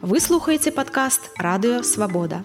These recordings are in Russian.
Вы слухаеце падкаст Радыё Свабода.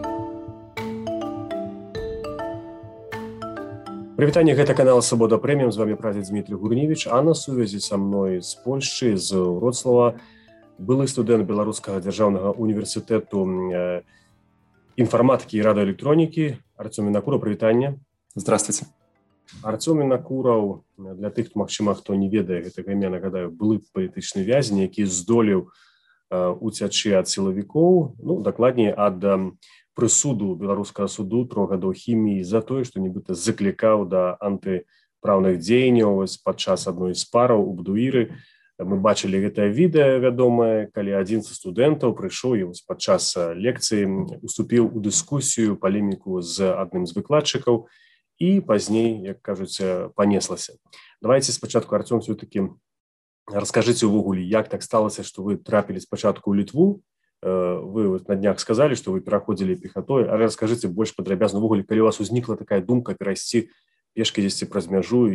Прывітанне, гэта канал Свабода Прэміум, з вами прадзед Дмітрий Гурневіч, а на сувязі са мной з Польшчы, з Вроцлава, былы студэнт Беларускага дзяржаўнага універсітэту інфарматыкі і радыёэлектронікі Артём Вінакураў. Прывітанне. Здравствуйте. Артём Вінакураў, для тых, магчыма, хто не ведае гэтага імя, нагадаю, былы палітычны вязень, які здолеў уцячы ад сілавікоў, дакладней ад прысуду беларускага суду 3 гадоў хіміі за тое, што нібыта заклікаў да антыпраўных дзеянняў падчас адной з параў у Бдуіры. Мы бачылі гэтае відэа вядомае, калі адзін са студэнтаў прыйшоў і падчас лекцыі уступіў у дыскусію, палеміку з адным з выкладчыкаў і пазней, як кажуць, панеслася. Давайце спачатку, Артём, все-таки расскажыце ўвогуле, як так сталася, што вы трапілі спачатку ў Літву. Вы на днях сказалі, што вы пераходзілі пехатой, але раскажыце больш падрабязна ўвогуле, калі у вас узнікла такая думка перайсці пешкі дзесьці праз мяжу.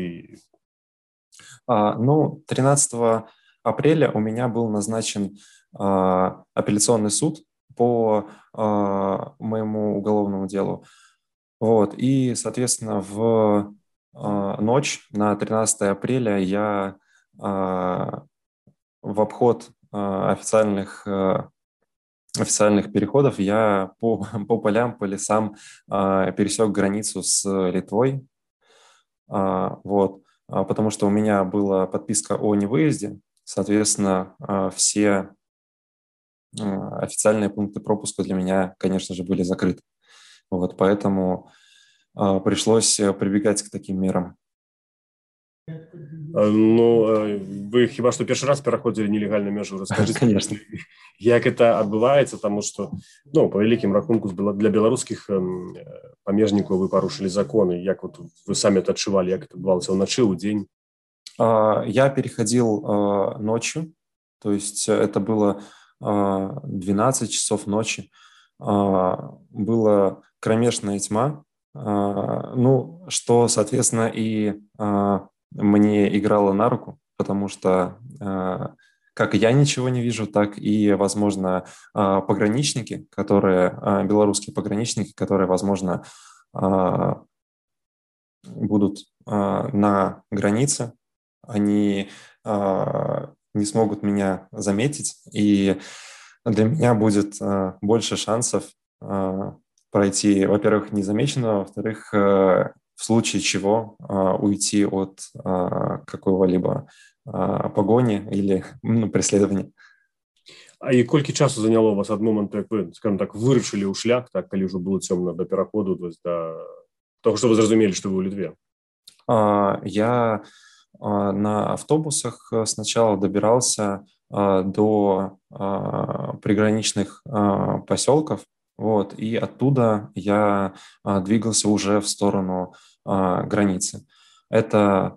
13 апреля у меня был назначен апелляционный суд по моему уголовному делу. И, соответственно, в ночь на 13 апреля я в обход официальных переходов я по полям, по лесам пересек границу с Литвой. Потому что у меня была подписка о невыезде, соответственно, все официальные пункты пропуска для меня, конечно же, были закрыты. Поэтому пришлось прибегать к таким мерам. Вы хіба што першы раз пераходзілі нелегальную мяжу? Раскажыце, конечно, як это адбываецца, таму што, по вялікім рахунку, для беларускіх памежнікаў вы парушылі законы. Як вы самі это адчувалі, як это адбывалася ўначы, ў дзень? Я переходил ночью, то есть это было 12 часов ночи. Была кромешная тьма, что, соответственно, и мне играло на руку, потому что как я ничего не вижу, так и, возможно, белорусские пограничники, которые, возможно, будут на границе, они не смогут меня заметить, и для меня будет больше шансов пройти, во-первых, незамеченно, во-вторых, в случае чего уйти от какого-либо погони или преследования. І колькі часу заняло у вас ад моманту, як вы, скажем так, вырашылі ў шлях, калі ўжо было цёмна, да пераходу, да того, што вы зразумелі, што вы ў Літве? Я на автобусах сначала добирался до приграничных поселков, и оттуда я двигался уже в сторону границы. Это,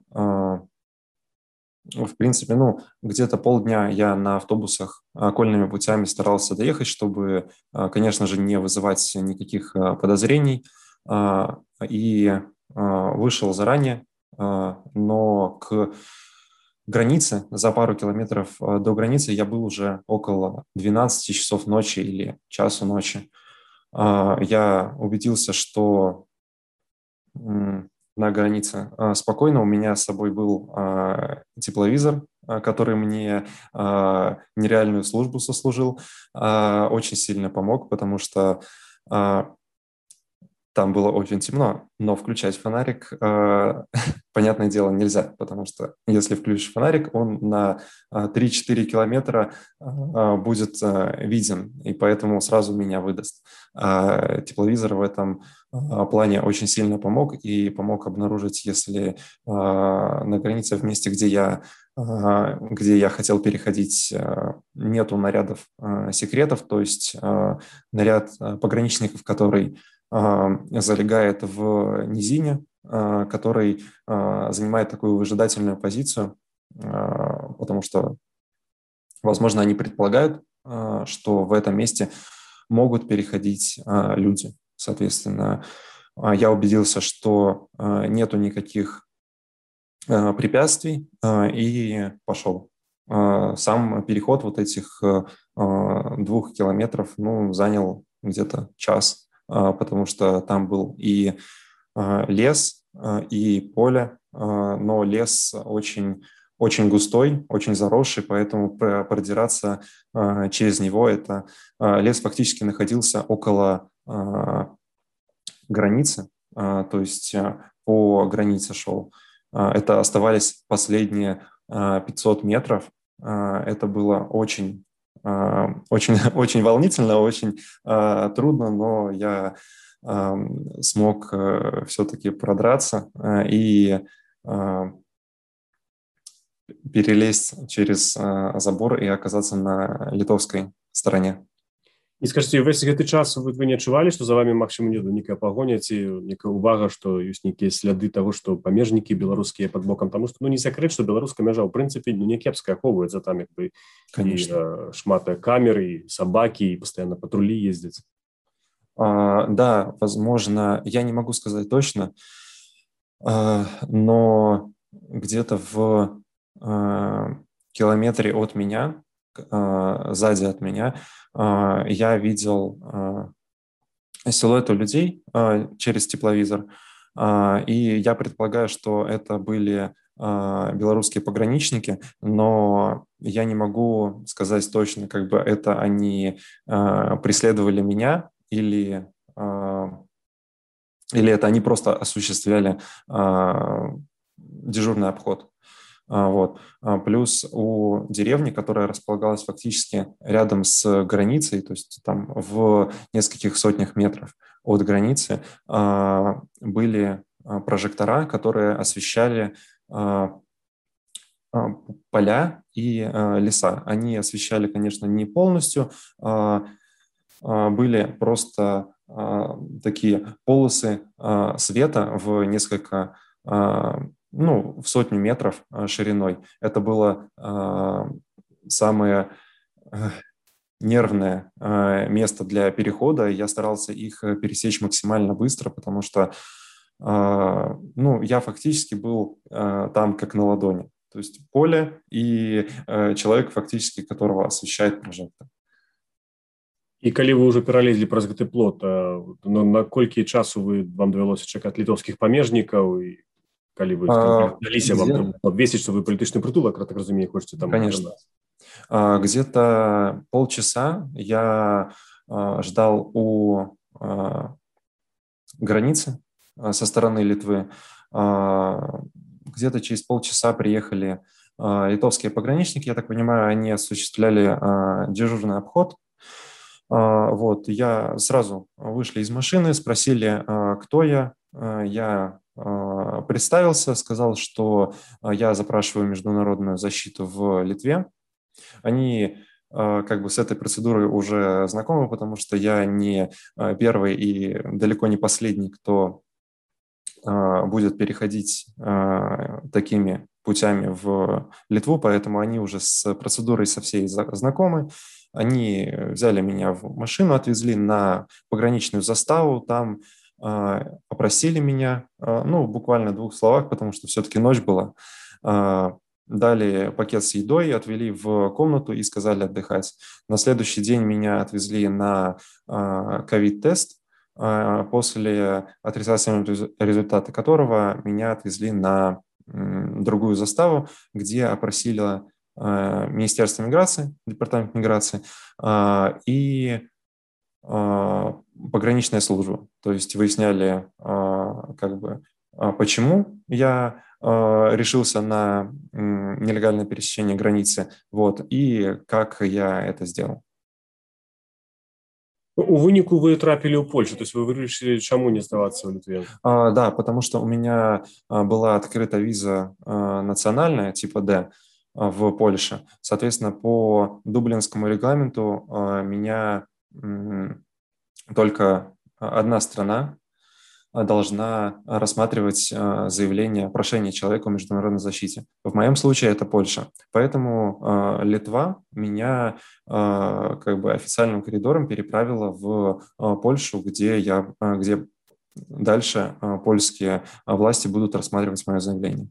в принципе, где-то полдня я на автобусах окольными путями старался доехать, чтобы, конечно же, не вызывать никаких подозрений, и вышел заранее, но к границе, за пару километров до границы я был уже около 12 часов ночи или часу ночи. Я убедился, что на границе спокойно. У меня с собой был тепловизор, который мне нереальную службу сослужил, очень сильно помог, потому что там было очень темно, но включать фонарик, понятное дело, нельзя, потому что если включишь фонарик, он на 3-4 километра будет виден, и поэтому сразу меня выдаст. Тепловизор в этом плане очень сильно помог, и помог обнаружить, если на границе, в месте, где я хотел переходить, нету нарядов секретов, то есть наряд пограничников, который залегает в низине, который занимает такую выжидательную позицию, потому что, возможно, они предполагают, что в этом месте могут переходить люди. Соответственно, я убедился, что нету никаких препятствий, и пошел. сам переход вот этих 2 километров, занял где-то час, потому что там был и лес, и поле, но лес очень, очень густой, очень заросший, поэтому продираться через него лес фактически находился около границы, то есть по границе шел. Это оставались последние 500 метров. Это было очень, очень, очень волнительно, очень трудно, но я смог все-таки продраться и перелезть через забор и оказаться на литовской стороне. І скажите, ўвесь гэты час вы не адчувалі, што за вами магчыма нейкая пагоня ці некая ўвага, што ёсць нейкія сляды таго, што памежнікі беларускія пад бокам, таму што не сакрэт, што беларуская мяжа ў прынцыпе не кепска ахоўваецца, там як бы і шмат камер, і сабакі, і пастаянна патрулі ездзяць. Да, возможно, я не могу сказать точно, но где-то в километре от меня, сзади от меня, я видел силуэты людей через тепловизор, и я предполагаю, что это были белорусские пограничники, но я не могу сказать точно, как бы это они преследовали меня или это они просто осуществляли дежурный обход. Вот. Плюс у деревни, которая располагалась фактически рядом с границей, то есть там в нескольких сотнях метров от границы, были прожектора, которые освещали поля и леса. Они освещали, конечно, не полностью, были просто такие полосы света в несколько, в сотню метров шириной. Это было самое нервное место для перехода. Я старался их пересечь максимально быстро, потому что я фактически был там как на ладони. То есть поле и человек, фактически которого освещает прожектор. І калі вы ўжо пералезлі праз гэты плот, на колькі часу вам давялося чакаць літоўскіх памежнікаў, і калі вы даліся вам абвесціць, што вы палітычны прытулак, так разумею, хочаце там? Конечно. Где-то полчаса я ждал у границы со стороны Литвы. Где-то через полчаса приехали литовские пограничники. Я так понимаю, они осуществляли дежурный обход. Вот, я сразу вышли из машины, спросили, кто я. Я представился, сказал, что я запрашиваю международную защиту в Литве. Они как бы с этой процедурой уже знакомы, потому что я не первый и далеко не последний, кто будет переходить такими путями в Литву, поэтому они уже с процедурой со всей знакомы. Они взяли меня в машину, отвезли на пограничную заставу, там опросили меня, буквально в 2 словах, потому что все-таки ночь была. Дали пакет с едой, отвели в комнату и сказали отдыхать. На следующий день меня отвезли на ковид-тест, после отрицательного результата которого меня отвезли на другую заставу, где опросили Министерство миграции, Департамент миграции и пограничная служба. То есть выясняли, почему я решился на нелегальное пересечение границы, и как я это сделал. У выніку вы трапили ў Польшу, то есть вы вырашили, чему не оставаться в Литве? Да, потому что у меня была открыта виза национальная, типа D, в Польше. Соответственно, по дублинскому регламенту меня только одна страна должна рассматривать заявление, прошение человека о международной защите. В моем случае это Польша. Поэтому Литва меня официальным коридором переправила в Польшу, где дальше польские власти будут рассматривать мое заявление.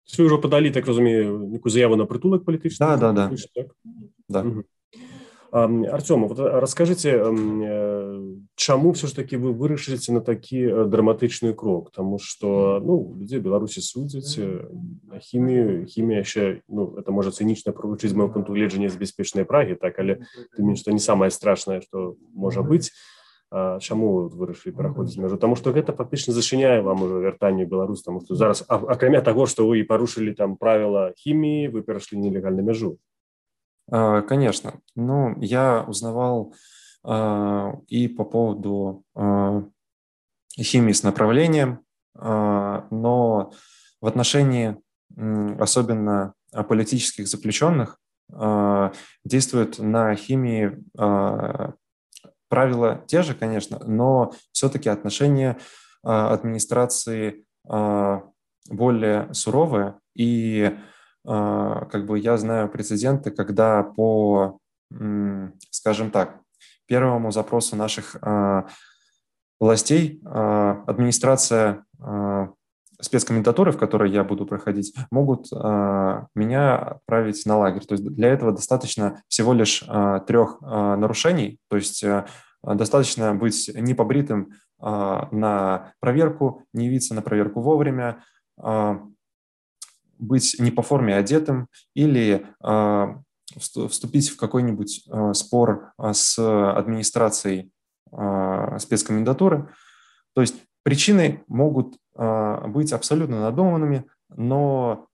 Вы ўжо падалі, так разумею, некую заяву на прытулак палітычны? Да. Артём, вот расскажите, чаму все ж таки вы вырашыліся на такі драматычны крок? Тому что, людзей Беларусі судзяць на хімію яшчэ, это можа цынічна прагучыць з майго пункту гледжання з бяспечнай Прагі, так, але тым менш, што не самае страшнае, што можа быць. Чаму вы вырашылі пераходзіць мяжу? Таму што гэта фактычна зачыняе вам ужо вяртанне ў Беларусь, таму што зараз, акрамя таго, што вы парушылі там правіла хіміі, вы перайшлі нелегальную мяжу. Конечно. Я узнавал и по поводу химии с направлением, но в отношении особенно политических заключенных действуют на химии правила те же, конечно, но все-таки отношение администрации более суровое. И я знаю прецеденты, когда по, скажем так, первому запросу наших властей администрация спецкомендатуры, в которой я буду проходить, могут меня отправить на лагерь. То есть для этого достаточно всего лишь 3 нарушений, то есть достаточно быть непобритым на проверку, не явиться на проверку вовремя, быть не по форме одетым или вступить в какой-нибудь спор с администрацией спецкомендатуры. То есть причины могут быть абсолютно надуманными, но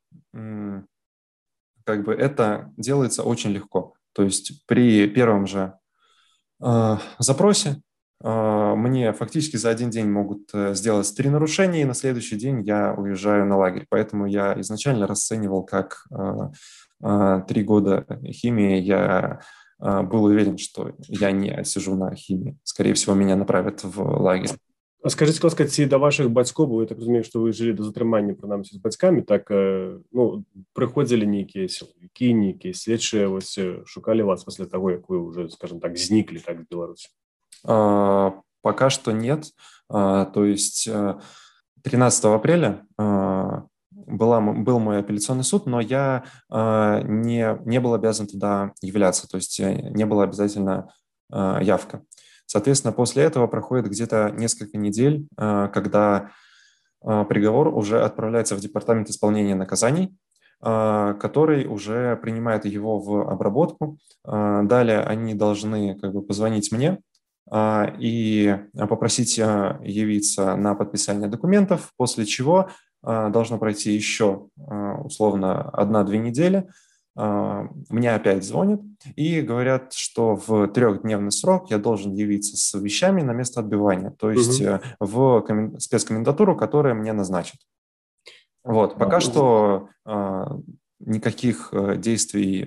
это делается очень легко. То есть при первом же запросе мне фактически за один день могут сделать 3 нарушения, и на следующий день я уезжаю на лагерь. Поэтому я изначально расценивал как 3 года химии. Я был уверен, что я не сижу на химии. Скорее всего, меня направят в лагерь. А скажите, будь ласка, ці до ваших бацькоў, бо я так разумею, што вы жылі да затрымання, прынамсі, з бацькамі, так, прыходзілі нейкія сілавікі, нейкія следчыя, шукалі вас пасля таго, як вы уже, скажем так, зніклі так з Беларусі? Пока что нет. То есть 13 апреля был мой апелляционный суд, но я не был обязан туда являться, то есть не была обязательно явка. Соответственно, после этого проходит где-то несколько недель, когда приговор уже отправляется в Департамент исполнения наказаний, который уже принимает его в обработку. Далее они должны позвонить мне и попросить явиться на подписание документов, после чего должно пройти еще условно 1-2 недели. Мне опять звонят и говорят, что в 3-дневный срок я должен явиться с вещами на место отбывания, то есть в спецкомендатуру, которая мне назначит. Пока что никаких действий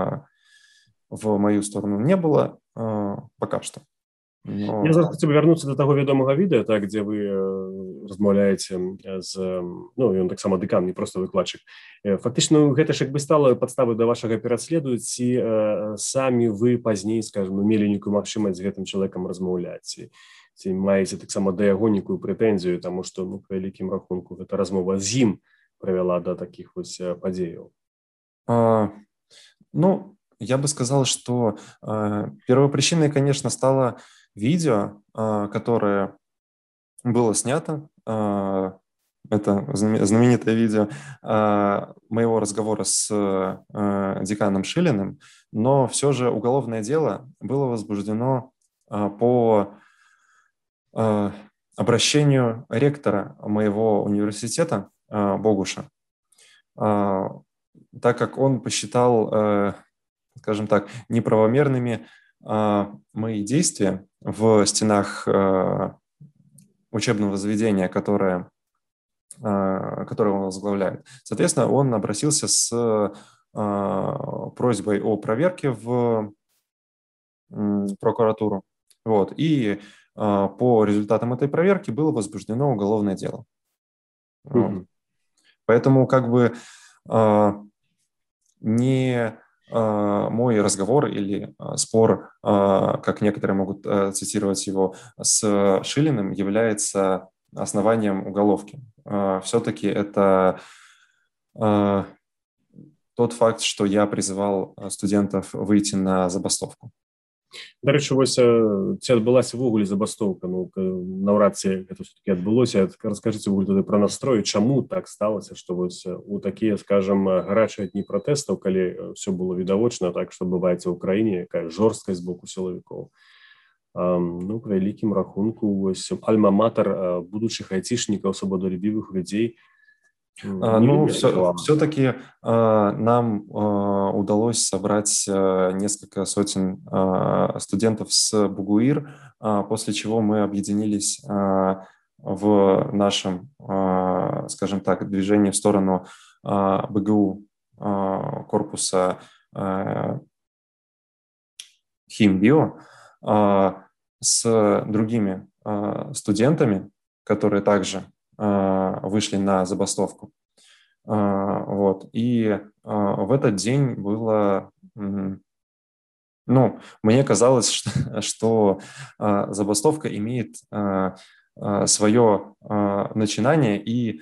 в мою сторону не было, пока что. Я зараз хацеў вярнуцца да таго вядомага відэа, так, дзе вы размаўляеце з, ён таксама дэкан, не проста выкладчык. Фактычна, гэта ж стала падставай да вашага пераследу, ці самі вы пазней, скажем, мелі нейкую магчымасць з гэтым чалавекам размаўляць, ці маеце таксама да яго нейкую прэтэнзію, таму што, па вялікім рахунку, гэта размова з ім прывяла да такіх падзеяў. Я бы сказал, что первопричиной, конечно, стало видео, которое было снято. Это знаменитое видео моего разговора с деканом Шилиным, но все же уголовное дело было возбуждено по обращению ректора моего университета Богуша, так как он посчитал, скажем так, неправомерными мои действия в стенах учебного заведения, которое он возглавляет. Соответственно, он обратился с просьбой о проверке в прокуратуру. И по результатам этой проверки было возбуждено уголовное дело. Поэтому не мой разговор или спор, как некоторые могут цитировать его, с Шилиным является основанием уголовки. Все-таки это тот факт, что я призывал студентов выйти на забастовку. До речі, ось ці адбылася ввогуле забастоўка, ну, наўрад ці гэта все-таки адбылося. Раскажыце ввогуле тады пра настрой, чаму так сталася, што вось у такія, скажам, гарачыя дні пратэстаў, калі все было відавочна, так, што бываецца ў краіне, якая жорсткасць з боку сілавікоў. Ну, па вялікім рахунку, вось альма-матар будучых айцішнікаў, свабодалюбівых людзей. Ну, все-таки нам удалось собрать несколько сотен студентов с Бугуир, после чего мы объединились в нашем, скажем так, движении в сторону БГУ корпуса Химбио с другими студентами, которые также вышли на забастовку. Вот. И в этот день было... Ну, мне казалось, что забастовка имеет свое начинание, и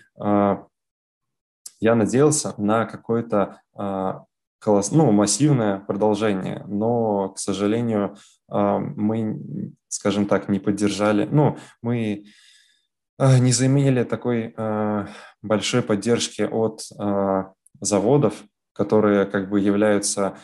я надеялся на какое-то массивное продолжение, но, к сожалению, мы, скажем так, не поддержали, мы не заимели такой большой поддержки от заводов, которые как бы являются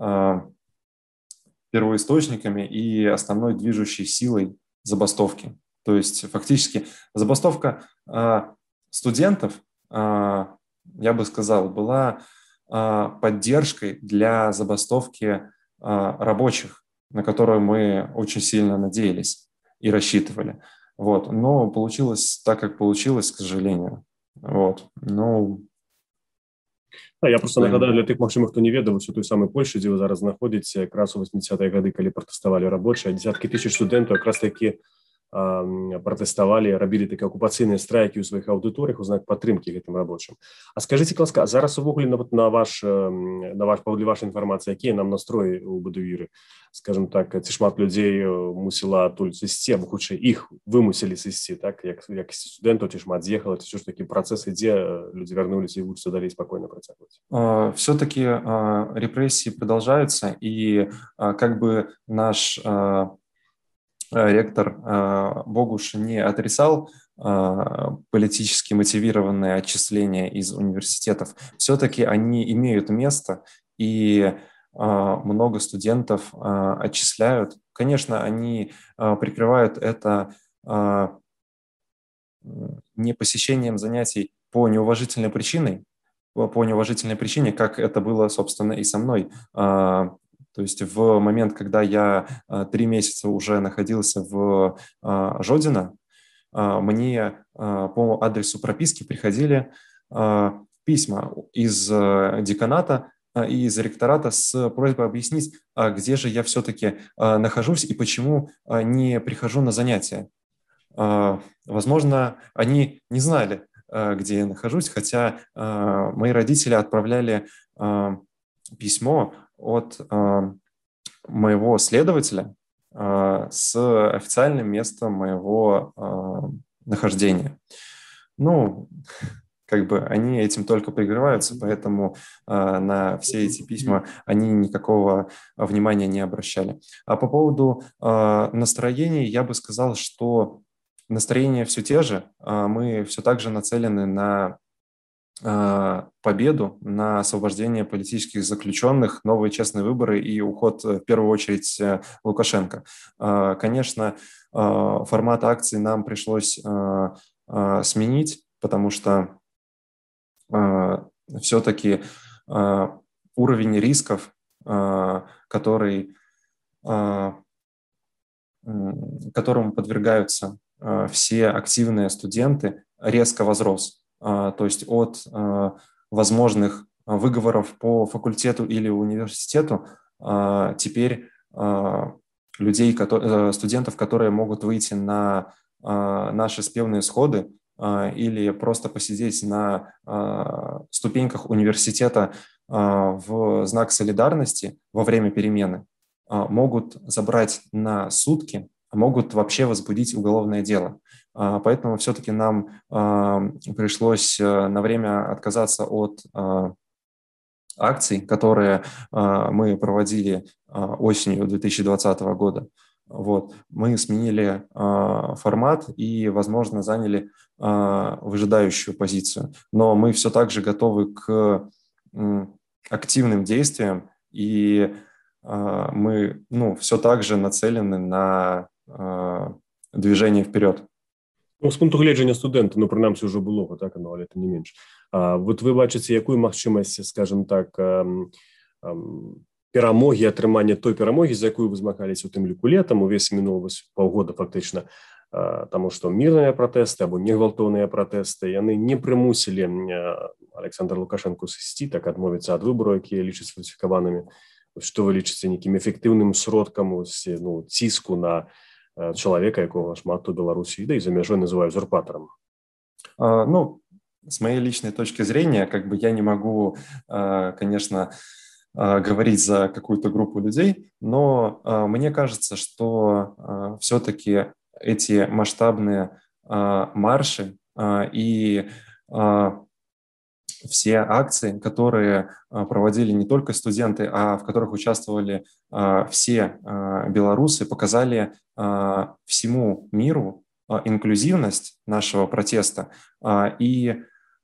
первоисточниками и основной движущей силой забастовки. То есть фактически забастовка студентов, я бы сказал, была поддержкой для забастовки рабочих, на которую мы очень сильно надеялись и рассчитывали. Вот. Но получилось так, как получилось, к сожалению. Вот. Я просто нагадаю для тых, магчыма, хто не ведаў, у той самай Польшы, дзе вы зараз знаходзіце, якраз у 80-е гады, калі пратэставалі рабочыя, дзесяткі тысяч студэнтаў якраз такі пратэставалі, рабілі такія акупацыйныя страйкі ў сваіх аўдыторыях у знак падтрымкі гэтым рабочым. А скажыце, ласка, зараз увогуле на паводле вашай інфармацыі, якія нам настроі ў Бадуіры? Скажем так, ці шмат людзей мусіла адтуль сысці, або хутчэй іх вымусілі сысці, так, як студэнтаў, ці шмат з'ехала, ці ўсё ж такі працэс ідзе, людзі вярнуліся і вучацца далей спакойна працягваць? Все-таки репрессии продолжаются, и как бы наш ректор Богуш не отрицал политически мотивированные отчисления из университетов, все-таки они имеют место, и много студентов отчисляют. Конечно, они прикрывают это не посещением занятий по неуважительной причине, как это было, собственно, и со мной. То есть в момент, когда я 3 месяца уже находился в Жодино, мне по адресу прописки приходили письма из деканата и из ректората с просьбой объяснить, где же я все-таки нахожусь и почему не прихожу на занятия. Возможно, они не знали, где я нахожусь, хотя мои родители отправляли письмо от моего следователя с официальным местом моего нахождения. Как бы они этим только прикрываются, поэтому на все эти письма они никакого внимания не обращали. А по поводу настроений, я бы сказал, что настроения все те же. Мы все так же нацелены на победу, на освобождение политических заключенных, новые честные выборы и уход, в первую очередь, Лукашенко. Конечно, формат акций нам пришлось сменить, потому что все-таки уровень рисков, которому подвергаются все активные студенты, резко возрос. То есть от возможных выговоров по факультету или университету теперь студентов, которые могут выйти на наши спевные сходы или просто посидеть на ступеньках университета в знак солидарности во время перемены, могут забрать на сутки могут вообще возбудить уголовное дело. Поэтому все-таки нам пришлось на время отказаться от акций, которые мы проводили осенью 2020 года. Вот. Мы сменили формат и, возможно, заняли выжидающую позицию. Но мы все так же готовы к активным действиям, и мы все так же нацелены на движение вперед. Ну, з пункту гледжання студента, принаймні, вже було, так, але це не менше. От ви бачите, якою можливість, скажімо так, перемоги, атрымання той перемоги, за якою ви змагалися у тим ліку летом, увесь минулого паўгода фактично, тому що мирні протести або негвалтовні протести, яны не примусили Александра Лукашенко сысці, так адмовіцца ад выбораў, якія лічаць сфальсіфікаванымі. Што вы лічыце некім эфектыўным сродкам ціску на человека, якого шмат у Беларуси, да и за межой называю узурпатором? С моей личной точки зрения, я не могу, конечно, говорить за какую-то группу людей, но мне кажется, что все-таки эти масштабные марши и все акции, которые проводили не только студенты, а в которых участвовали все белорусы, показали всему миру инклюзивность нашего протеста и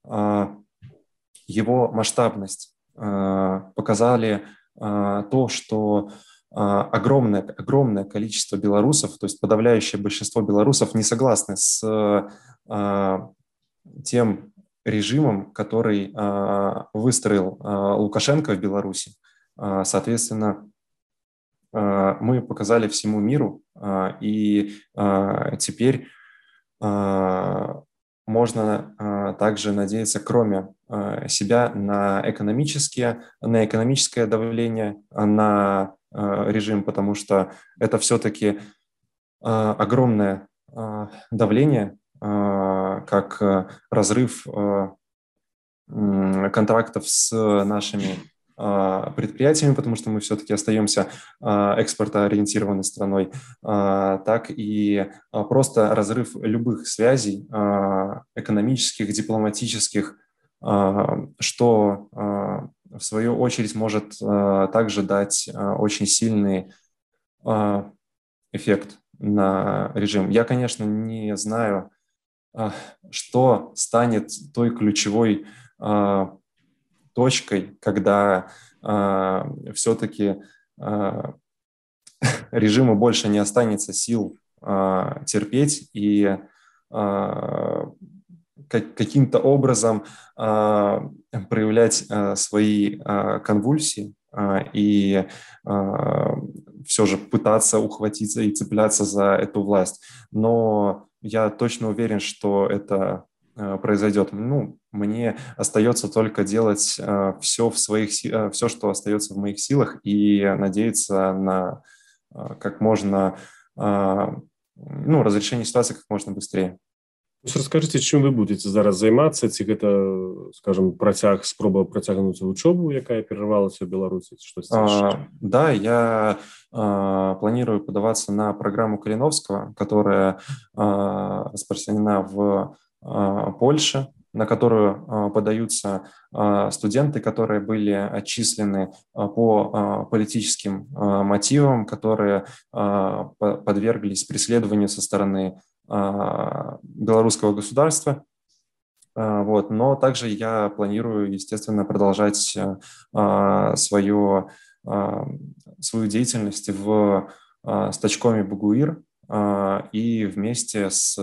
его масштабность. Показали то, что огромное количество белорусов, то есть подавляющее большинство белорусов, не согласны с тем режимом, который выстроил Лукашенко в Беларуси. Соответственно, мы показали всему миру, и теперь можно также надеяться, кроме себя, на экономическое давление на режим, потому что это все-таки огромное давление, как разрыв контрактов с нашими предприятиями, потому что мы все-таки остаемся экспортоориентированной страной, так и просто разрыв любых связей экономических, дипломатических, что в свою очередь может также дать очень сильный эффект на режим. Я, конечно, не знаю, что станет той ключевой точкой, когда все-таки режиму больше не останется сил терпеть и каким-то образом проявлять свои конвульсии и все же пытаться ухватиться и цепляться за эту власть. Но я точно уверен, что это произойдет. Мне остается только делать все, что остается в моих силах, и надеяться на как можно разрешение ситуации как можно быстрее. Расскажите, чым вы будете зараз займацца, ці гэта, скажем, спроба працягнуць вучобу, якая перервалася в Беларуси? Да, я планирую подаваться на программу Калиновского, которая распространена в Польше, на которую подаются студенты, которые были отчислены по политическим мотивам, которые подверглись преследованию со стороны белорусского государства. Но также я планирую, естественно, продолжать свою деятельность в стачкоме Бугуир и вместе с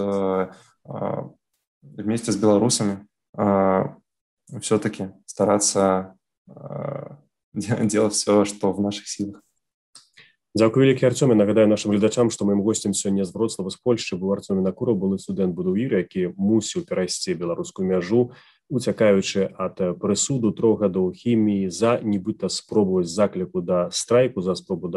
белорусами все-таки стараться делать все, что в наших силах. Дзякуй вялікі, Арцёме. Нагадаю нашим глядачам, што маім гостем сёння з Вроцлава, з Польшчы быў Артём Вінакураў, былы студэнт Будуір, які мусіў перайсці беларускую мяжу, уцякаючы ад прысуду 3 гадоў хіміі за нібыта спробу закліку да страйку, за спробу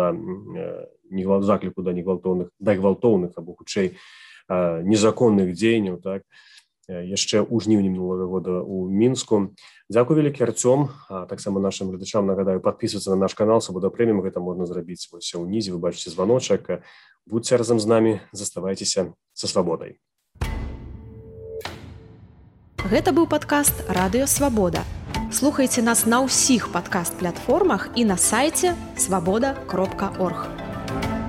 закліку да гвалтоўных або хутчэй незаконных дзеянняў, так. яшчэ ў жніўні мінулага года ў Мінску. Дзякуй вялікі, Арцём. Таксама нашым гледачам нагадаю падпісвацца на наш канал Свабода Прэміум. Гэта можна зрабіць вось унізе, вы бачыце званочак. Будьце разам з намі, заставайцеся са свабодай. Гэта быў падкаст Радыё Свабода. Слухайце нас на ўсіх падкаст-платформах і на сайце свабода.орг.